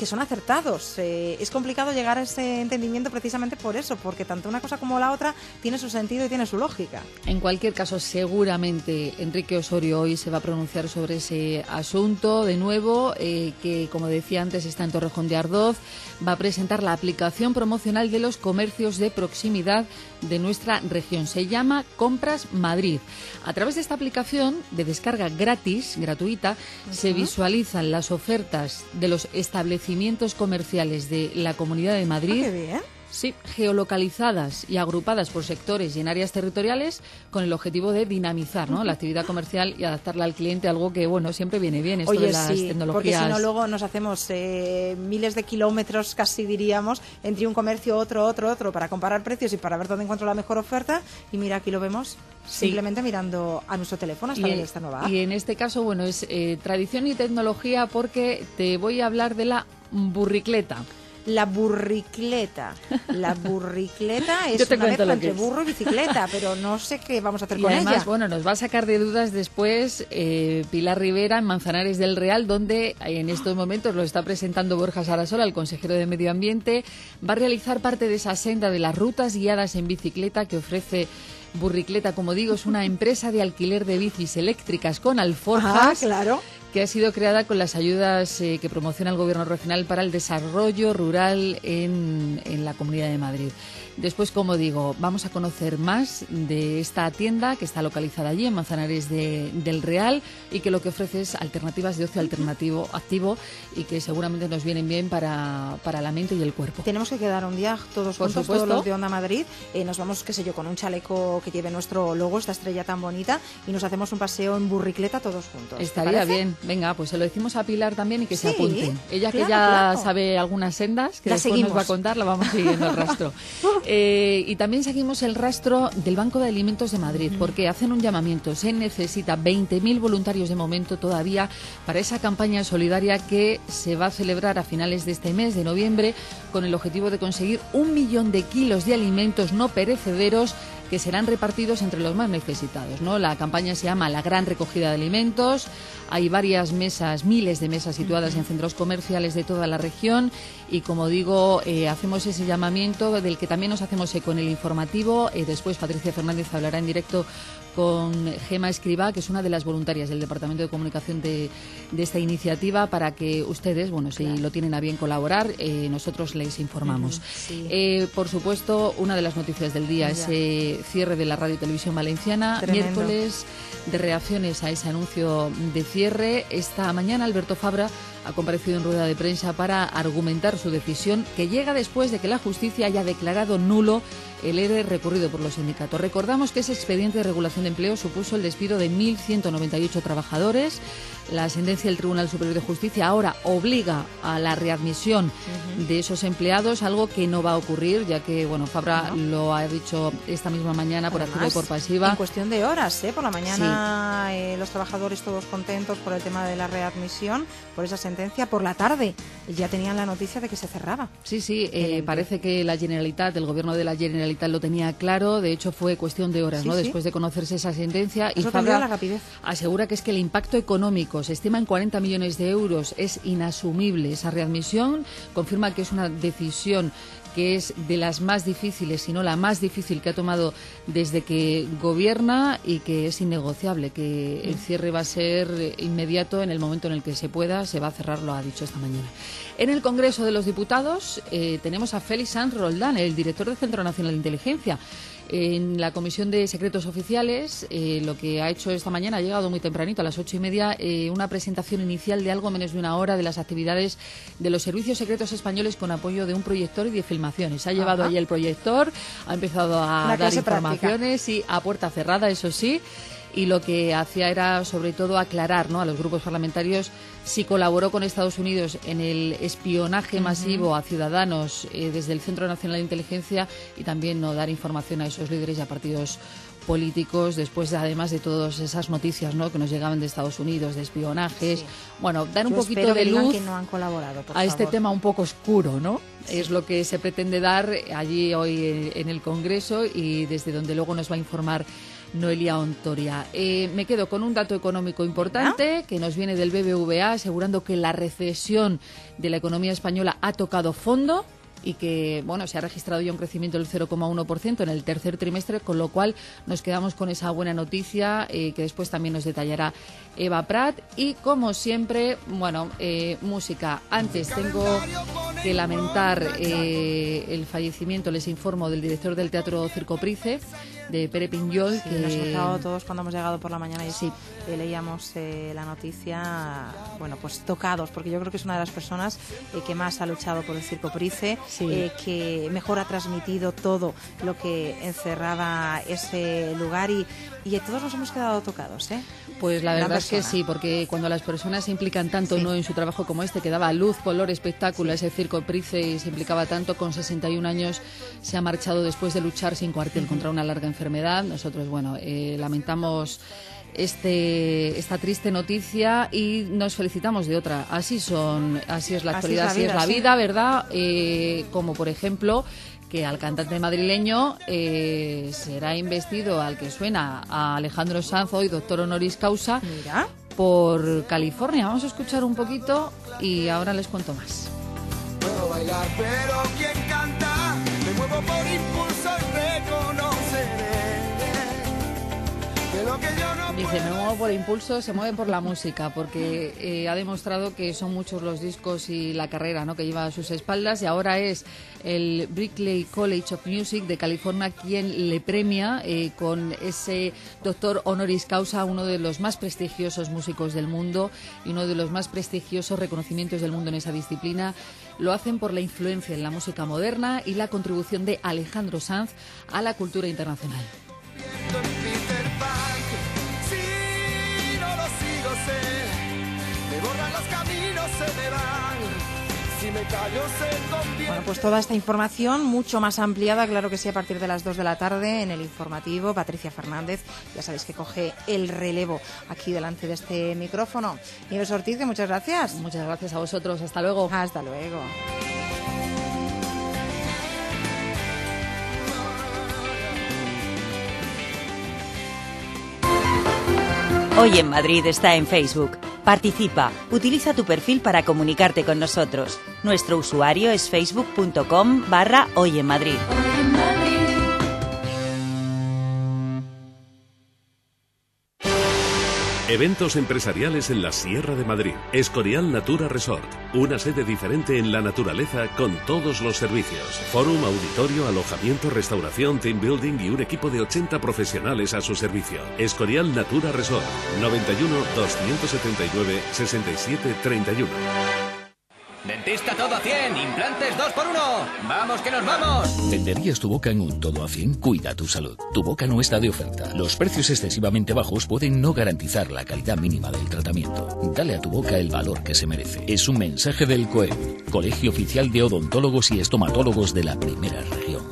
que son acertados. Es complicado llegar a ese entendimiento precisamente por eso, porque tanto una cosa como la otra tiene su sentido y tiene su lógica. En cualquier caso, seguramente Enrique Osorio hoy se va a pronunciar sobre ese asunto de nuevo, que como decía antes está en Torrejón de Ardoz. Va a presentar la aplicación promocional de los comercios de proximidad de nuestra región. Se llama Compras Madrid. A través de esta aplicación de descarga gratis, gratuita, se visualizan las ofertas de los establecimientos comerciales de la Comunidad de Madrid. ¡Qué bien! Sí, geolocalizadas y agrupadas por sectores y en áreas territoriales con el objetivo de dinamizar, ¿no?, la actividad comercial y adaptarla al cliente, algo que, bueno, siempre viene bien, esto de las tecnologías. Porque si no luego nos hacemos miles de kilómetros, casi diríamos, entre un comercio, otro, para comparar precios y para ver dónde encuentro la mejor oferta. Y mira, aquí lo vemos simplemente mirando a nuestro teléfono hasta ver esta nueva app. Y en este caso, bueno, es tradición y tecnología, porque te voy a hablar de la burricleta. La burricleta. La burricleta es una mezcla entre burro y bicicleta, pero no sé qué vamos a hacer con además, ella. Bueno, nos va a sacar de dudas después Pilar Rivera en Manzanares del Real, donde en estos momentos lo está presentando Borja Sarasola, el consejero de Medio Ambiente. Va a realizar parte de esa senda de las rutas guiadas en bicicleta que ofrece Burricleta. Como digo, es una empresa de alquiler de bicis eléctricas con alforjas. Claro. Que ha sido creada con las ayudas que promociona el Gobierno regional para el desarrollo rural en la Comunidad de Madrid. Después, como digo, vamos a conocer más de esta tienda que está localizada allí en Manzanares del Real y que lo que ofrece es alternativas de ocio alternativo activo y que seguramente nos vienen bien para la mente y el cuerpo. Tenemos que quedar un día todos Por juntos, supuesto. todos los de Onda Madrid. Nos vamos, qué sé yo, con un chaleco que lleve nuestro logo, esta estrella tan bonita, y nos hacemos un paseo en burricleta todos juntos. Estaría bien. Venga, pues se lo decimos a Pilar también y que se apunte. Ella que ya sabe algunas sendas, que después nos va a contar, la vamos siguiendo el rastro. Y también seguimos el rastro del Banco de Alimentos de Madrid, porque hacen un llamamiento. Se necesita 20.000 voluntarios de momento todavía para esa campaña solidaria que se va a celebrar a finales de este mes, de noviembre, con el objetivo de conseguir 1 millón de kilos de alimentos no perecederos que serán repartidos entre los más necesitados, ¿no? La campaña se llama La Gran Recogida de Alimentos. Hay varias mesas, miles de mesas situadas en centros comerciales de toda la región y, como digo, hacemos ese llamamiento del que también nos hacemos eco en el informativo. Después Patricia Fernández hablará en directo con Gema Escribá, que es una de las voluntarias del Departamento de Comunicación de esta iniciativa, para que ustedes, bueno, si lo tienen a bien colaborar, nosotros les informamos. Por supuesto, una de las noticias del día es cierre de la Radio y Televisión Valenciana. Tremendo. Miércoles de reacciones a ese anuncio de cierre. Esta mañana Alberto Fabra ha comparecido en rueda de prensa para argumentar su decisión, que llega después de que la justicia haya declarado nulo el ERE recurrido por los sindicatos. Recordamos que ese expediente de regulación de empleo supuso el despido de 1.198 trabajadores. La sentencia del Tribunal Superior de Justicia ahora obliga a la readmisión de esos empleados, algo que no va a ocurrir, ya que, bueno, Fabra lo ha dicho esta misma mañana por activa y por pasiva. En cuestión de horas, por la mañana los trabajadores todos contentos por el tema de la readmisión, por esa sentencia. Por la tarde ya tenían la noticia de que se cerraba. Sí, parece que la Generalitat, el gobierno de la Generalitat lo tenía claro. De hecho, fue cuestión de horas, ¿no? Después de conocerse esa sentencia. Y Fabra la rapidez. Asegura que es que el impacto económico se estima en 40 millones de euros. Es inasumible esa readmisión. Confirma que es una decisión que es de las más difíciles, si no la más difícil que ha tomado desde que gobierna, y que es innegociable, que el cierre va a ser inmediato en el momento en el que se pueda, se va a cerrar, lo ha dicho esta mañana. En el Congreso de los Diputados tenemos a Félix Sanz Roldán, el director del Centro Nacional de Inteligencia. En la Comisión de Secretos Oficiales, lo que ha hecho esta mañana, ha llegado muy tempranito, a las 8:30, una presentación inicial de algo menos de una hora de las actividades de los servicios secretos españoles con apoyo de un proyector y de filmaciones. Ha llevado allí el proyector, ha empezado a dar informaciones y a puerta cerrada, eso sí. Y lo que hacía era, sobre todo, aclarar, ¿no?, a los grupos parlamentarios si colaboró con Estados Unidos en el espionaje masivo a ciudadanos desde el Centro Nacional de Inteligencia, y también no dar información a esos líderes y a partidos políticos, después además de todas esas noticias, ¿no?, que nos llegaban de Estados Unidos, de espionajes. Bueno, dar un poquito de luz que no han colaborado, por a favor. este tema un poco oscuro, ¿no? Es lo que se pretende dar allí hoy en el Congreso, y desde donde luego nos va a informar Noelia Ontoria. Me quedo con un dato económico importante que nos viene del BBVA, asegurando que la recesión de la economía española ha tocado fondo y que, bueno, se ha registrado ya un crecimiento del 0,1% en el tercer trimestre, con lo cual nos quedamos con esa buena noticia que después también nos detallará Eva Prat. Y, como siempre, bueno, música. Antes tengo que lamentar el fallecimiento, les informo, del director del Teatro Circo Price, de Pere Pinjol. Sí, que nos hemos quedado todos cuando hemos llegado por la mañana y sí, leíamos la noticia, bueno, pues tocados, porque yo creo que es una de las personas que más ha luchado por el Circo Price, que mejor ha transmitido todo lo que encerraba ese lugar y todos nos hemos quedado tocados, ¿eh? Pues la verdad es que sí, porque cuando las personas se implican tanto no en su trabajo como este, que daba luz, color, espectáculo a ese Circo Price y se implicaba tanto, con 61 años se ha marchado después de luchar sin cuartel contra una larga enfermedad. Nosotros, bueno, lamentamos esta triste noticia y nos felicitamos de otra. Así es la actualidad, así es la vida, ¿verdad? Como por ejemplo que al cantante madrileño será investido, al que suena, a Alejandro Sanz, hoy doctor honoris causa. Mira, por California. Vamos a escuchar un poquito y ahora les cuento más. Puedo bailar, pero quien canta, me muevo por impulso y reconoceré que lo que yo no Dice, me muevo por impulso, se mueven por la música, porque ha demostrado que son muchos los discos y la carrera, ¿no?, que lleva a sus espaldas, y ahora es el Berklee College of Music de California quien le premia con ese doctor honoris causa a uno de los más prestigiosos músicos del mundo y uno de los más prestigiosos reconocimientos del mundo en esa disciplina. Lo hacen por la influencia en la música moderna y la contribución de Alejandro Sanz a la cultura internacional. Bueno, pues toda esta información mucho más ampliada, claro que sí, a partir de las 2 de la tarde en el informativo. Patricia Fernández, ya sabéis que coge el relevo aquí delante de este micrófono. Nieves Ortiz, que muchas gracias. Muchas gracias a vosotros, hasta luego. Hasta luego. Hoy en Madrid está en Facebook. Participa, utiliza tu perfil para comunicarte con nosotros. Nuestro usuario es facebook.com/Hoy en Madrid. Eventos empresariales en la Sierra de Madrid. Escorial Natura Resort. Una sede diferente en la naturaleza con todos los servicios. Fórum, auditorio, alojamiento, restauración, team building y un equipo de 80 profesionales a su servicio. Escorial Natura Resort. 91 279 67 31. Dentista todo a 100, implantes 2x1. ¡Vamos que nos vamos! ¿Tenderías tu boca en un todo a 100? Cuida tu salud. Tu boca no está de oferta. Los precios excesivamente bajos pueden no garantizar la calidad mínima del tratamiento. Dale a tu boca el valor que se merece. Es un mensaje del COEM, Colegio Oficial de Odontólogos y Estomatólogos de la Primera Región.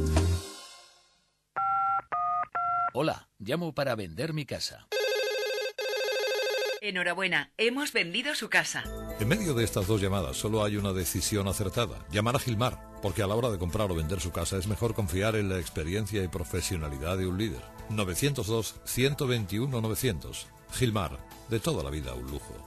Hola, llamo para vender mi casa. Enhorabuena, hemos vendido su casa. En medio de estas dos llamadas solo hay una decisión acertada. Llamar a Gilmar, porque a la hora de comprar o vender su casa es mejor confiar en la experiencia y profesionalidad de un líder. 902-121-900. Gilmar, de toda la vida un lujo.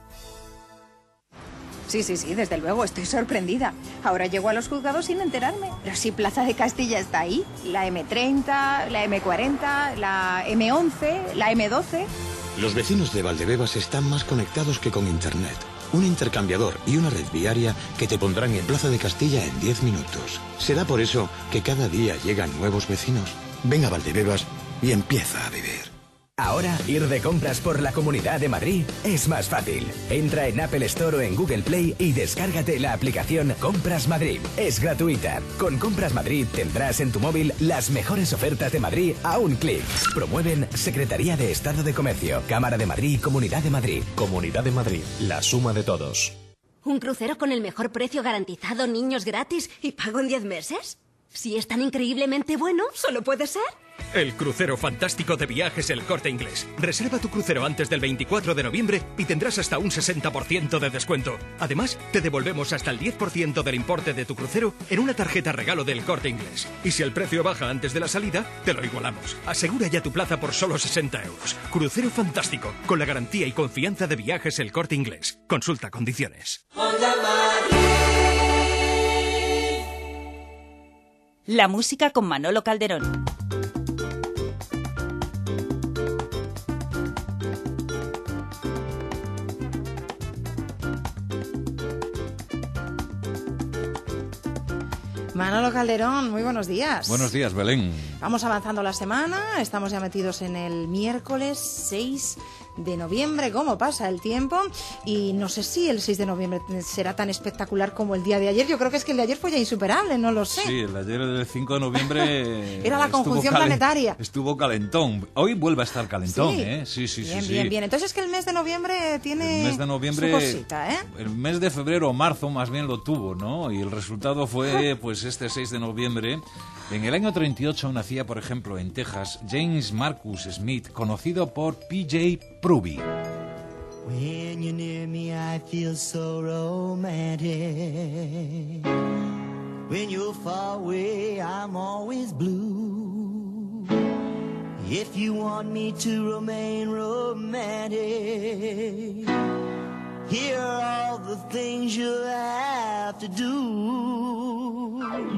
Sí, desde luego, estoy sorprendida. Ahora llego a los juzgados sin enterarme. Pero si Plaza de Castilla está ahí, la M30, la M40, la M11, la M12... Los vecinos de Valdebebas están más conectados que con Internet. Un intercambiador y una red viaria que te pondrán en Plaza de Castilla en 10 minutos. ¿Será por eso que cada día llegan nuevos vecinos? Ven a Valdebebas y empieza a vivir. Ahora, ir de compras por la Comunidad de Madrid es más fácil. Entra en Apple Store o en Google Play y descárgate la aplicación Compras Madrid. Es gratuita. Con Compras Madrid tendrás en tu móvil las mejores ofertas de Madrid a un clic. Promueven Secretaría de Estado de Comercio, Cámara de Madrid y Comunidad de Madrid. Comunidad de Madrid, la suma de todos. ¿Un crucero con el mejor precio garantizado, niños gratis y pago en 10 meses? Si es tan increíblemente bueno, solo puede ser El crucero fantástico de Viajes El Corte Inglés. Reserva tu crucero antes del 24 de noviembre y tendrás hasta un 60% de descuento. Además, te devolvemos hasta el 10% del importe de tu crucero en una tarjeta regalo del Corte Inglés. Y si el precio baja antes de la salida, te lo igualamos. Asegura ya tu plaza por solo 60 euros. Crucero fantástico, con la garantía y confianza de Viajes El Corte Inglés. Consulta condiciones. La música con Manolo Calderón. Manolo Calderón, muy buenos días. Buenos días, Belén. Vamos avanzando la semana, estamos ya metidos en el miércoles 6 de noviembre, cómo pasa el tiempo, y no sé si el 6 de noviembre será tan espectacular como el día de ayer. Yo creo que es que el de ayer fue ya insuperable, no lo sé. Sí, el de ayer, el 5 de noviembre... Era la conjunción planetaria. Estuvo calentón. Hoy vuelve a estar calentón, Sí. ¿eh? Sí. Bien. Entonces es que el mes de noviembre tiene su cosita, ¿eh? El mes de febrero o marzo más bien lo tuvo, ¿no? Y el resultado fue, pues, este 6 de noviembre. En el año 38 nacía, por ejemplo, en Texas, James Marcus Smith, conocido por PJ Proby. When you're near me, I feel so romantic. When you're far away, I'm always blue. If you want me to remain romantic, here are all the things you'll have to do.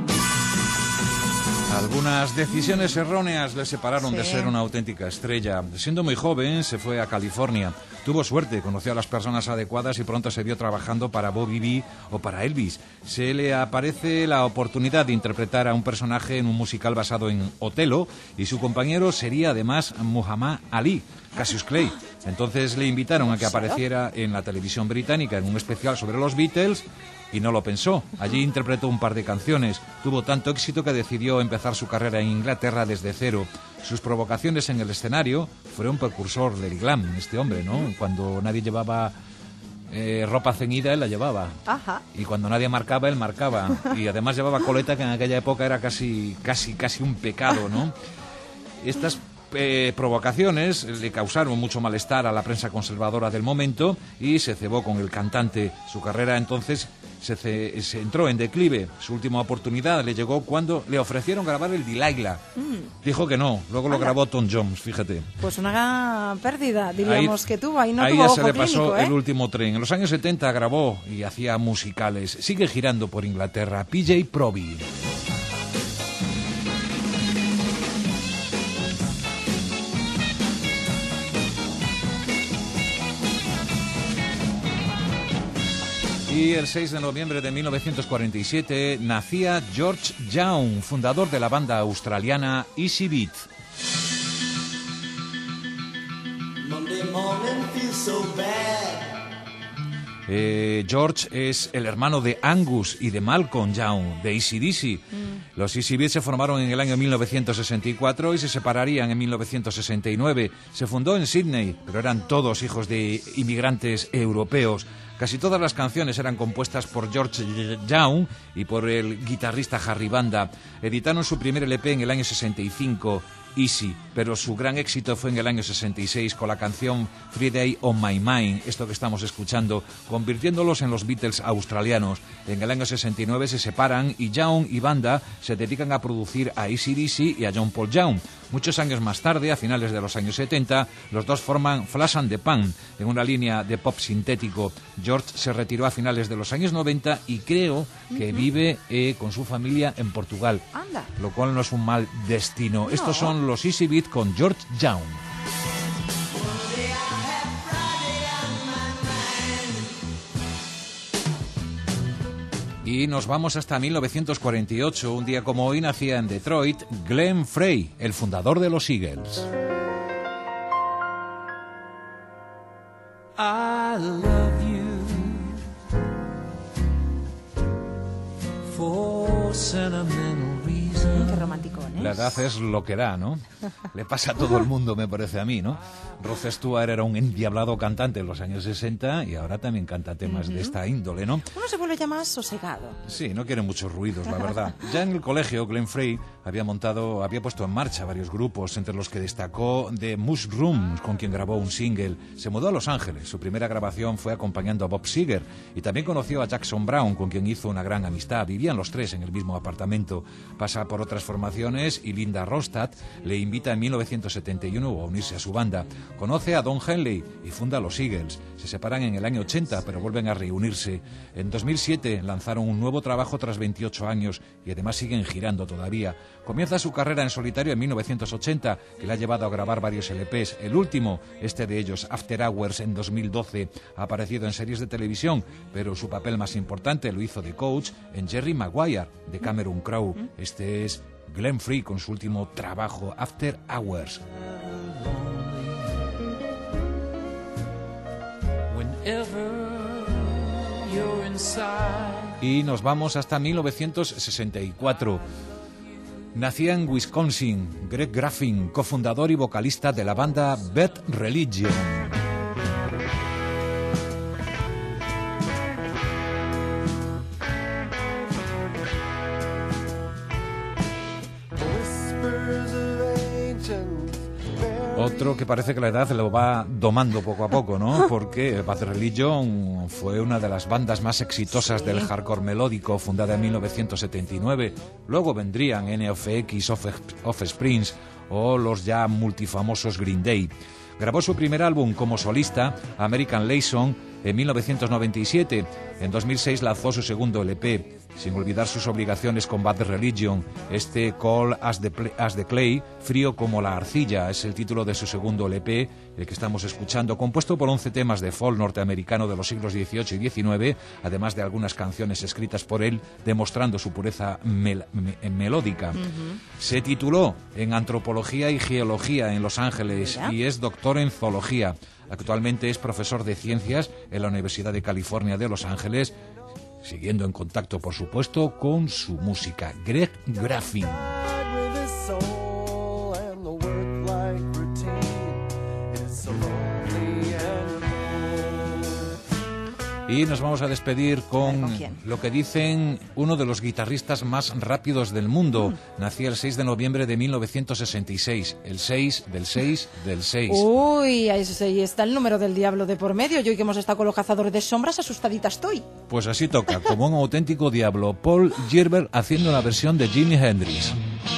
Algunas decisiones erróneas le separaron de ser una auténtica estrella. Siendo muy joven, se fue a California. Tuvo suerte, conoció a las personas adecuadas y pronto se vio trabajando para Bobby B o para Elvis. Se le aparece la oportunidad de interpretar a un personaje en un musical basado en Otelo y su compañero sería además Muhammad Ali, Cassius Clay. Entonces le invitaron a que apareciera en la televisión británica en un especial sobre los Beatles y no lo pensó. Allí interpretó un par de canciones. Tuvo tanto éxito que decidió empezar su carrera en Inglaterra desde cero. Sus provocaciones en el escenario fueron un precursor del glam, este hombre, ¿no? Cuando nadie llevaba ropa ceñida, él la llevaba. Ajá. Y cuando nadie marcaba, él marcaba. Y además llevaba coleta, que en aquella época era casi un pecado, ¿no? Estas provocaciones le causaron mucho malestar a la prensa conservadora del momento y se cebó con el cantante. Su carrera entonces se entró en declive. Su última oportunidad le llegó cuando le ofrecieron grabar el Delilah. Dijo que no, luego lo grabó Tom Jones, fíjate. Pues una gran pérdida, diríamos, que tuvo. Ahí no ahí tuvo ya ojo se le clínico, pasó el último tren. En los años 70 grabó y hacía musicales. Sigue girando por Inglaterra. PJ Proby. Y el 6 de noviembre de 1947 nacía George Young, fundador de la banda australiana Easy Beat. George es el hermano de Angus y de Malcolm Young, de AC/DC. Los Easy Beat se formaron en el año 1964 y se separarían en 1969. Se fundó en Sydney, pero eran todos hijos de inmigrantes europeos. Casi todas las canciones eran compuestas por George Young y por el guitarrista Harry Vanda. Editaron su primer LP en el año 65, Easy, pero su gran éxito fue en el año 66 con la canción Friday on My Mind, esto que estamos escuchando, convirtiéndolos en los Beatles australianos. En el año 69 se separan y Young y Vanda se dedican a producir a AC/DC y a John Paul Young. Muchos años más tarde, a finales de los años 70, los dos forman Flash and the Pan, en una línea de pop sintético. George se retiró a finales de los años 90 y creo que vive con su familia en Portugal, lo cual no es un mal destino. No. Estos son los Easy Beat con George Young. Y nos vamos hasta 1948. Un día como hoy nacía en Detroit Glenn Frey, el fundador de los Eagles. I love you for sentimental reasons. Qué romanticón, ¿eh? La edad es lo que da, ¿no? Le pasa a todo el mundo, me parece a mí, ¿no? Rod Stewart era un endiablado cantante en los años 60 y ahora también canta temas de esta índole, ¿no? Uno se vuelve ya más sosegado. Sí, no quiere muchos ruidos, la verdad. Ya en el colegio, Glenn Frey había puesto en marcha varios grupos, entre los que destacó The Mushrooms, con quien grabó un single. Se mudó a Los Ángeles. Su primera grabación fue acompañando a Bob Seger, y también conoció a Jackson Browne, con quien hizo una gran amistad. Vivían los tres en el mismo apartamento. Pasa por otras formaciones y Linda Ronstadt le invita en 1971 a unirse a su banda. Conoce a Don Henley y funda los Eagles. Se separan en el año 80, pero vuelven a reunirse. En 2007 lanzaron un nuevo trabajo tras 28 años y además siguen girando todavía. Comienza su carrera en solitario en 1980, que le ha llevado a grabar varios LPs. El último, este de ellos, After Hours, en 2012. Ha aparecido en series de televisión, pero su papel más importante lo hizo de coach en Jerry Maguire, de Cameron Crowe. Este es Glenn Frey con su último trabajo, After Hours. Y nos vamos hasta 1964. Nacía en Wisconsin Greg Graffin, cofundador y vocalista de la banda Bad Religion. Otro que parece que la edad lo va domando poco a poco, ¿no? Porque Bad Religion fue una de las bandas más exitosas del hardcore melódico, fundada en 1979. Luego vendrían NOFX, Offsprings o los ya multifamosos Green Day. Grabó su primer álbum como solista, American Liaison, en 1997. En 2006 lanzó su segundo LP, sin olvidar sus obligaciones con Bad Religion. Este Cold as the Clay, frío como la arcilla, es el título de su segundo LP, el que estamos escuchando, compuesto por 11 temas de folk norteamericano de los siglos XVIII y XIX, además de algunas canciones escritas por él, demostrando su pureza melódica. Se tituló en Antropología y Geología en Los Ángeles y es doctor en zoología. Actualmente es profesor de ciencias en la Universidad de California de Los Ángeles, siguiendo en contacto, por supuesto, con su música. Greg Graffin. Y nos vamos a despedir con lo que dicen uno de los guitarristas más rápidos del mundo. Nacía el 6 de noviembre de 1966. El 6 del 6 del 6. Uy, ahí está el número del diablo de por medio. Yo hoy que hemos estado con los cazadores de sombras, asustadita estoy. Pues así toca, como un auténtico diablo. Paul Gilbert haciendo la versión de Jimi Hendrix.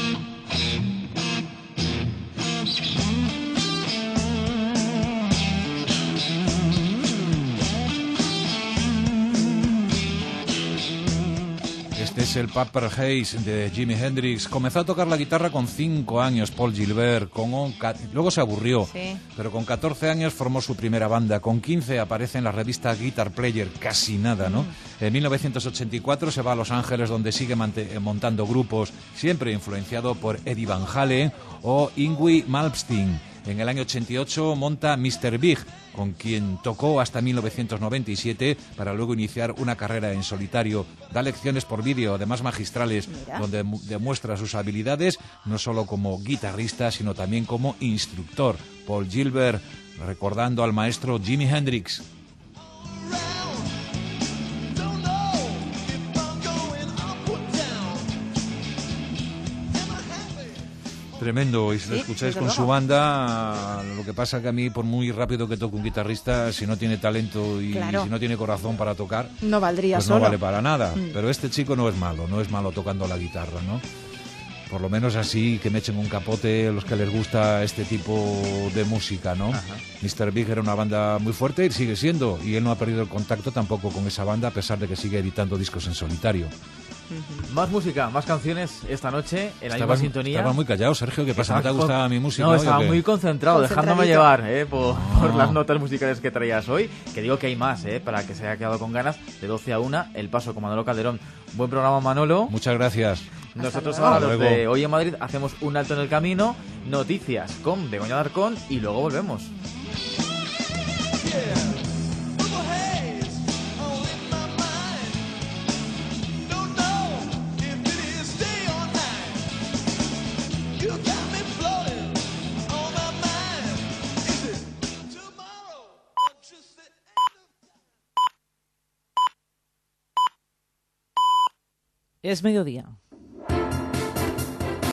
Es el Purple Haze de Jimi Hendrix. Comenzó a tocar la guitarra con 5 años, Paul Gilbert. Luego se aburrió, pero con 14 años formó su primera banda. Con 15 aparece en la revista Guitar Player, casi nada, ¿no? En 1984 se va a Los Ángeles, donde sigue montando grupos, siempre influenciado por Eddie Van Halen o Yngwie Malmsteen. En el año 88 monta Mr. Big, con quien tocó hasta 1997 para luego iniciar una carrera en solitario. Da lecciones por vídeo, además magistrales, donde demuestra sus habilidades no solo como guitarrista, sino también como instructor. Paul Gilbert, recordando al maestro Jimi Hendrix. Tremendo, y si lo escucháis con su banda, lo que pasa que a mí, por muy rápido que toque un guitarrista, si no tiene talento y si no tiene corazón para tocar, no valdría pues solo. No vale para nada. Pero este chico no es malo tocando la guitarra, ¿no? Por lo menos así, que me echen un capote los que les gusta este tipo de música, ¿no? Mr. Big era una banda muy fuerte y sigue siendo, y él no ha perdido el contacto tampoco con esa banda, a pesar de que sigue editando discos en solitario. Más música, más canciones esta noche en la misma sintonía. Estaba muy callado, Sergio. ¿Qué pasa? ¿No te gustaba mi música? No, estaba muy concentrado, dejándome llevar por las notas musicales que traías hoy. Que digo que hay más, para que se haya quedado con ganas. De 12 a 1, El Paso con Manolo Calderón. Buen programa, Manolo. Muchas gracias. Nosotros ahora, los de Hoy en Madrid, hacemos un alto en el camino. Noticias con Begoña Darcón y luego volvemos. Es mediodía.